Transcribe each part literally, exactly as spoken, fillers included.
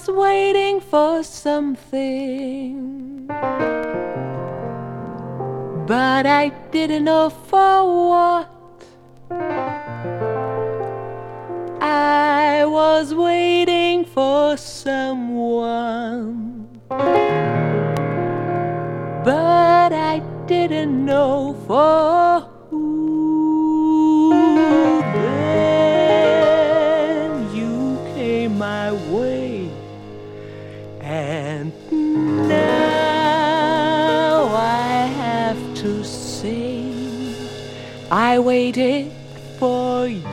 was waiting for something, but I didn't know for what. I was waiting for someone, but I didn't know for who. Then you came my way, and now I have to say I waited for you.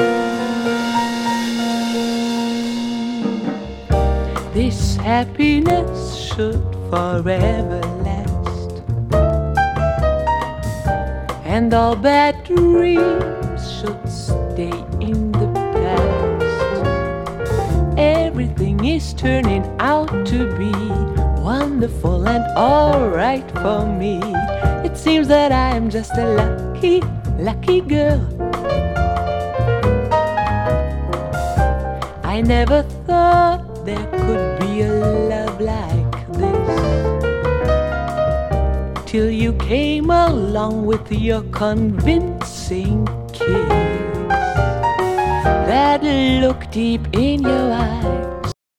This happiness should forever last, and all bad dreams should stay in the past. Everything is turning out to be wonderful and alright for me. It seems that I am just a lucky, lucky girl. I never thought there could be a love like this, till you came along with your convincing kiss. That look deep in your eye